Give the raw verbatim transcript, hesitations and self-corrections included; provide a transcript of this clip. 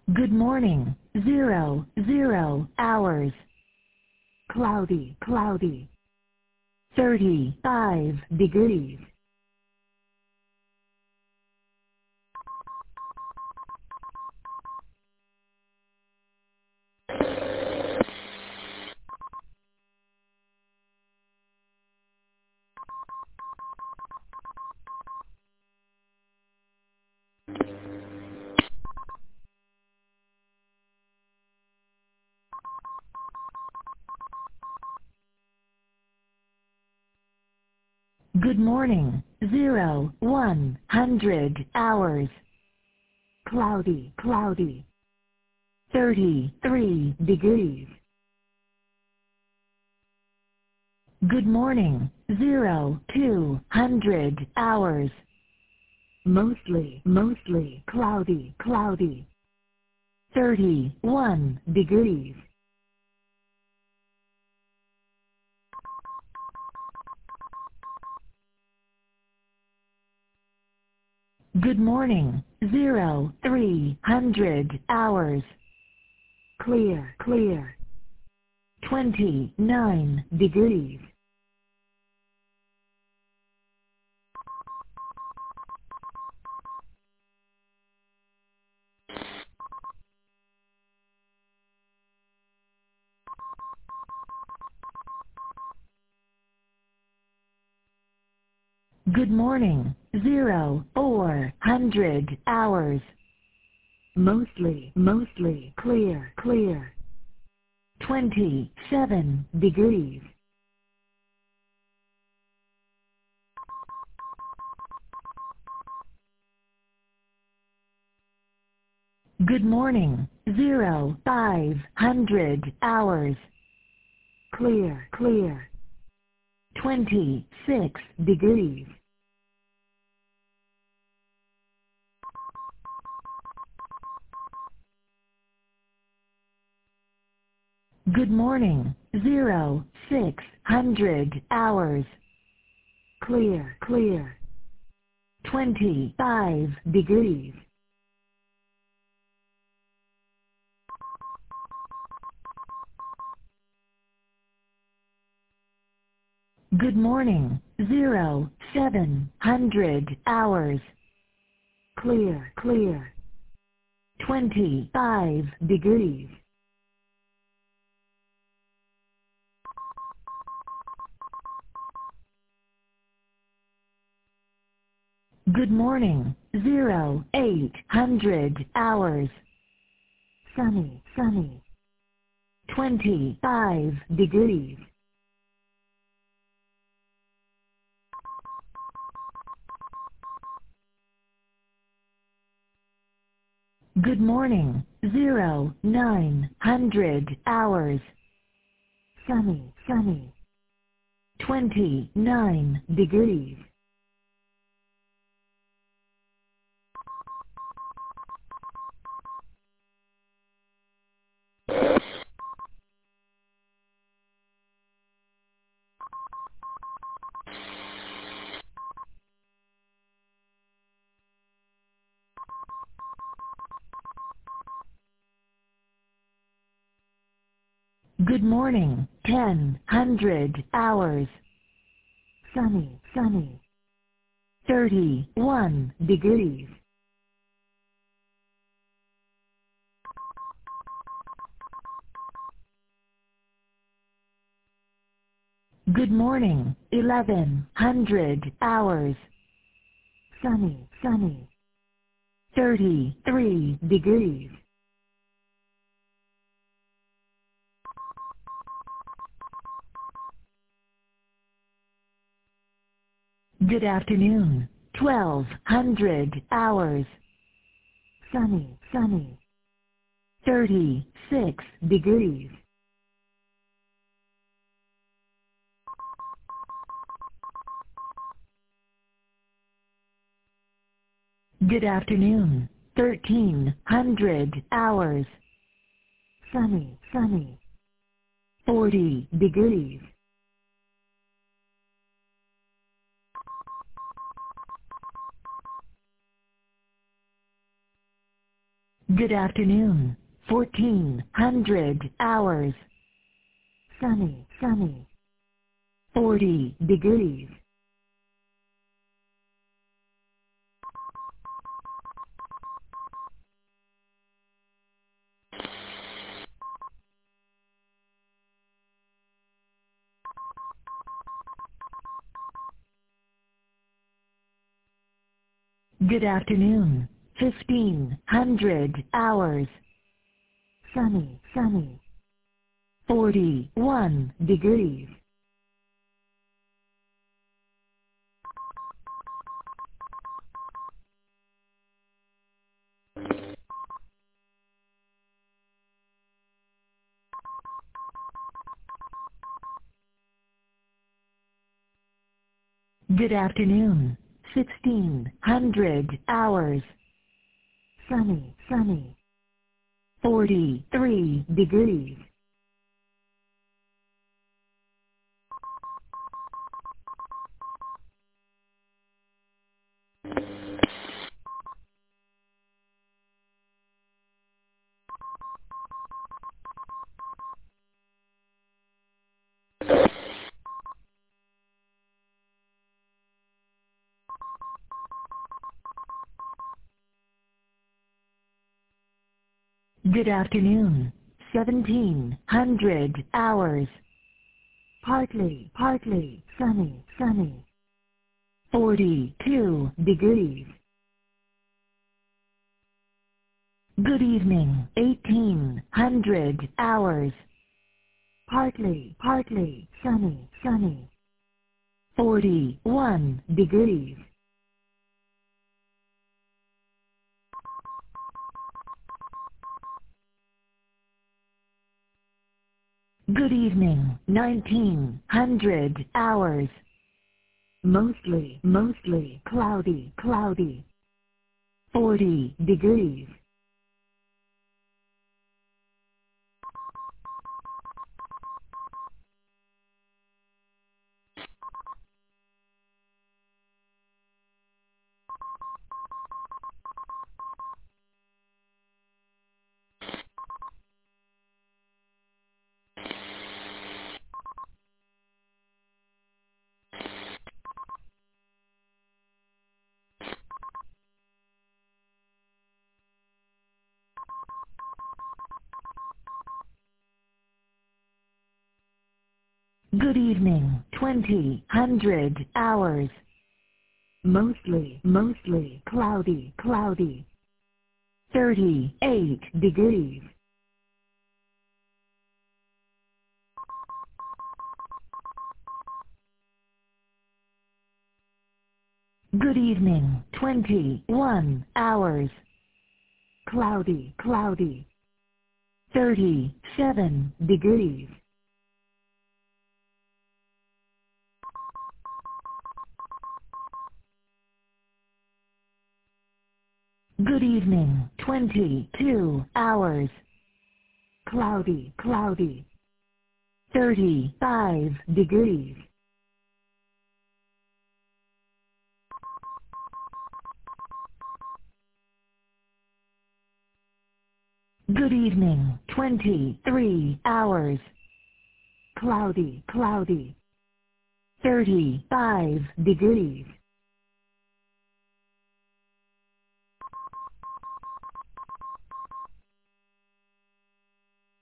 Good morning. Zero, zero hours. Cloudy, cloudy. thirty-five degrees. Good morning. Zero, one hundred hours. Cloudy, cloudy. thirty-three degrees. Good morning. Zero, two hundred hours. Mostly, mostly cloudy, cloudy. thirty-one degrees. Good morning. Zero, three hundred hours. Clear, clear. twenty-nine degrees. Good morning. Zero, four hundred hours. Mostly, mostly clear, clear. twenty-seven degrees. Good morning. Zero, five hundred hours. Clear, clear. twenty-six degrees. Good morning. Zero, six hundred hours. Clear, clear. twenty-five degrees. Good morning. Zero, seven hundred hours. Clear, clear. twenty-five degrees. Good morning. Zero, eight hundred hours. Sunny, sunny. twenty-five degrees. Good morning. Zero, nine hundred hours. Sunny, sunny. twenty-nine degrees. Good morning. Ten hundred hours. Sunny, sunny. thirty-one degrees. Good morning. Eleven hundred hours. Sunny, sunny. thirty-three degrees. Good afternoon. Twelve hundred hours. Sunny, sunny. thirty-six degrees. Good afternoon. Thirteen hundred hours. Sunny, sunny. Forty degrees. Good afternoon. fourteen hundred hours. Sunny, sunny. forty degrees. Good afternoon. fifteen hundred hours. Sunny, sunny. forty-one degrees. Good afternoon. sixteen hundred hours. Sunny, sunny. forty-three degrees. Good afternoon. seventeen hundred hours. Partly, partly, sunny, sunny. forty-two degrees. Good evening. eighteen hundred hours. Partly, partly, sunny, sunny. forty-one degrees. Good evening. nineteen hundred hours. Mostly, mostly, cloudy, cloudy. forty degrees. Good evening. twenty hundred hours. Mostly, mostly, cloudy, cloudy. thirty-eight degrees. Good evening. twenty-one hours. Cloudy, cloudy. thirty-seven degrees. Good evening. twenty-two hours. Cloudy, cloudy. thirty-five degrees. Good evening. twenty-three hours. Cloudy, cloudy. thirty-five degrees.